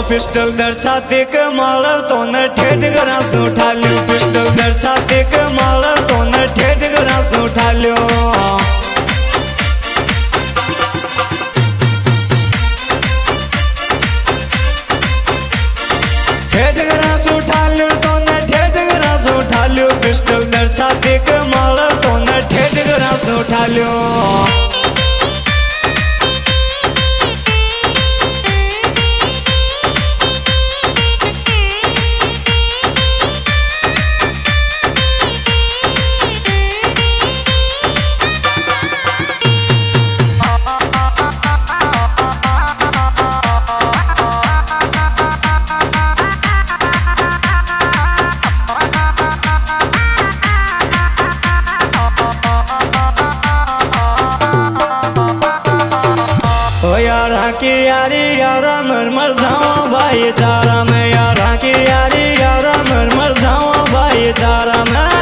Pistol दर्शाते के मालर तो न ठेठ गरा से उठा लियो। पिस्टल दर्शाते के मालर तो न ठेठ गरा से उठा लियो। ठेठ गरा से उठा लियो तो न ठेठ गरा से उठा लियो। पिस्टल दर्शाते के मालर तो न ठेठ गरा से उठा लियो। यारा की यारी यारा मर मर जाऊं भाईचारा में। यारा की यारी यारा मर मर जाऊं भाईचारा में।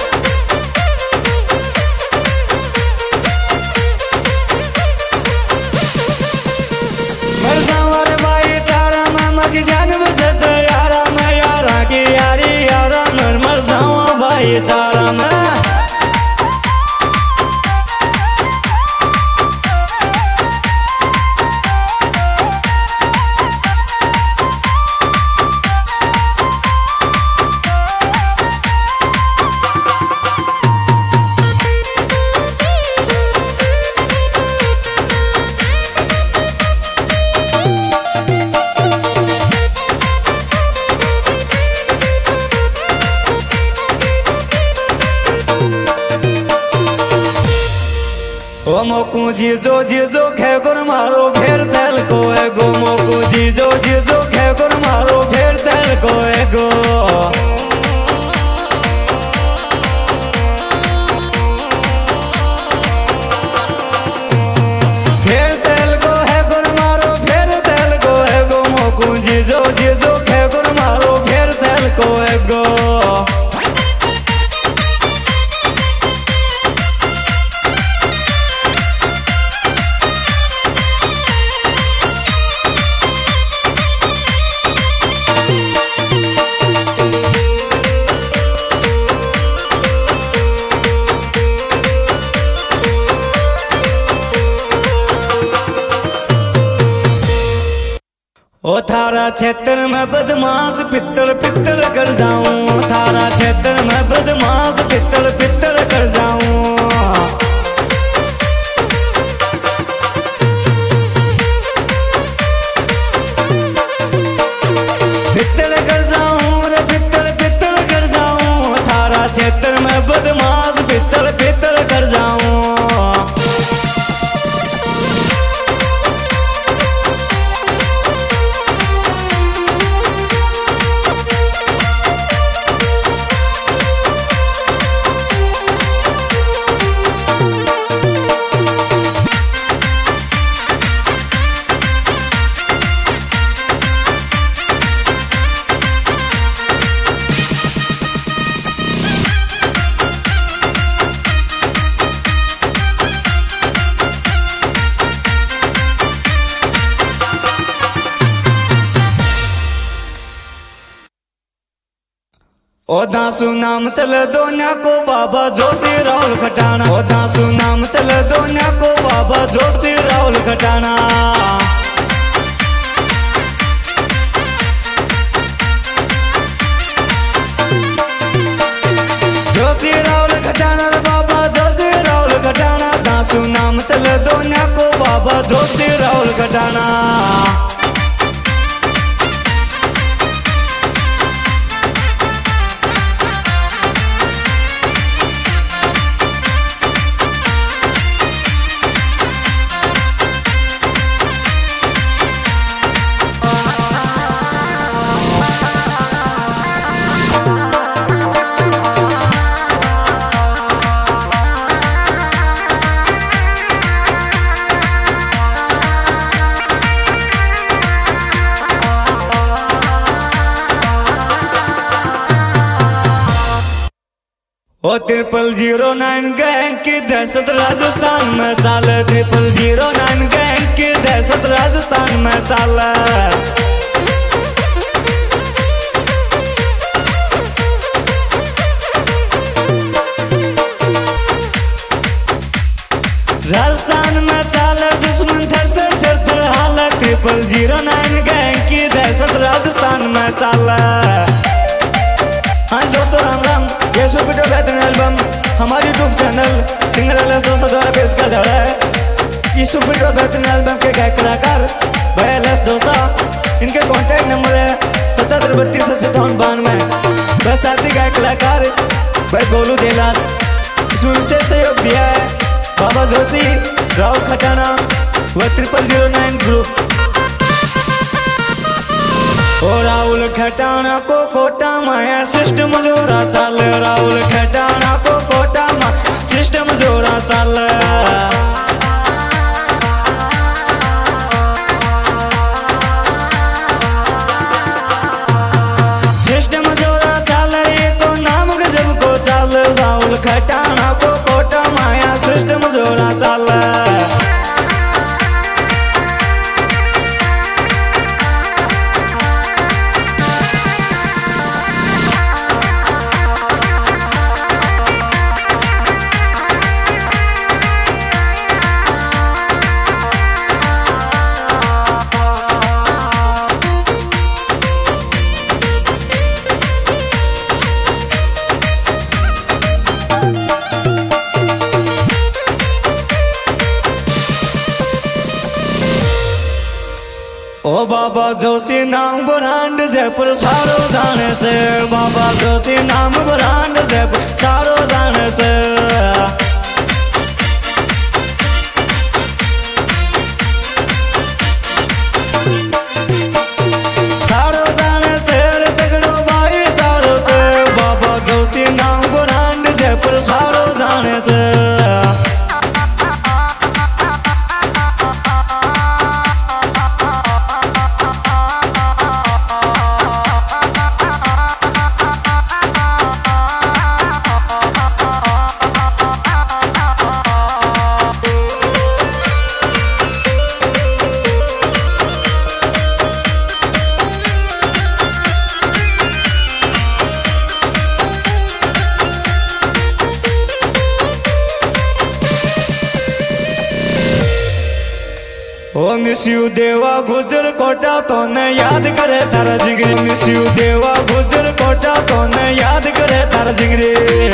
मर जाऊं रे भाईचारा में मकी जान बस यारा में। यारा की यारी यारा मर मर जाऊं भाईचारा में। ओ मोकू जीजो जीजो खेकुर मारो फेर तेल को एगो। मोकू जीजो जीजो खेकुर मारो फेर तेल को एगो। फेर तेल को है गुर मारो फेर तेल को एगो। मोकू जीजो जीजो खेकुर मारो फेर तेल को एगो। ओ थारा क्षेत्र में बदमाश पित्तल पित्तल कर जाऊं। थारा क्षेत्र में बदमाश पित्तल पित्तल कर जाऊं। पित्तल कर जाऊं रे पित्तल पित्तल कर जाऊं। थारा क्षेत्र में बदमाश पित्तल पित्तल कर जाऊं। ओ दासू नाम चल दोन्या को बाबा जोशी राहुल खटाना। ओ दासू नाम चल दोन्या को बाबा जोशी राहुल खटाना। जोशी राहुल खटाना रे बाबा जोशी राहुल खटाना। दासू नाम चल दोन्या को बाबा जोशी राहुल खटाना। ओ 0009 गैंग की दहशत राजस्थान में चाल। 0009 गैंग की दहशत राजस्थान में चाल। राजस्थान में चाल दुश्मन थर थर थर थर हालत 0009 गैंग की दहशत राजस्थान में चाल। हाँ दोस्तों राम राम, ये सुपर डुपर बेहतरीन एल्बम हमारे यूट्यूब चैनल सिंगर LS200 द्वारा पेश किया जा रहा है। इस सुपर डुपर बेहतरीन एल्बम के गायक कलाकार भाई LS200, इनके कॉन्टैक्ट नंबर है 7732 बस साथी गायक कलाकार भाई गोलू देलास। इसमें विशेष सहयोग दिया है बाबा जोशी, राहुल खटाना व 0009 ग्रुप। ओ राहुल खटाना को कोटा माया सिस्टम जोरा चाल, राहुल खटाना को कोटा मा सिस्टम जोरा चाल। सिस्टम जोरा चाल रे को नाम गजब को चाल, राहुल खटाना को कोटा माया सिस्टम जोरा चाल। ओ बाबा जोशी नाम ब्रांड जयपुर सारो जाने से, बाबा जोशी नाम ब्रांड जयपुर सारो जाने से। सारो जाने से रे तगड़ो भाई सारो से, बाबा जोशी नाम ब्रांड जयपुर सारो जाने से। ओ मिस यू देवा गुजर कोटा तो न याद करे तारा जिगरी, मिस यू देवा गुजर कोटा तो न याद करे तारा जिगरी।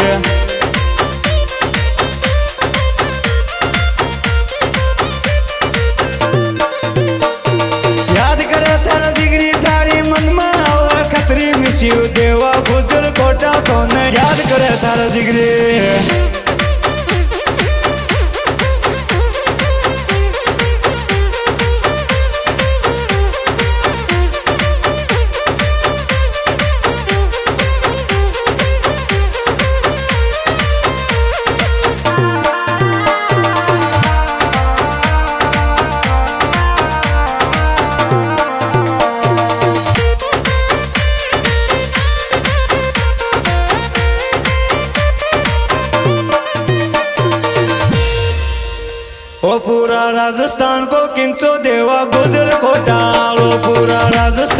याद करे तारा जिगरी थारी मन में आवे खतरी, मिस यू देवा गुजर कोटा तो न याद करे तारा जिगरी। ओ पूरा राजस्थान को किंग चो देवा गुजर कोटा, ओ पूरा राजस्थान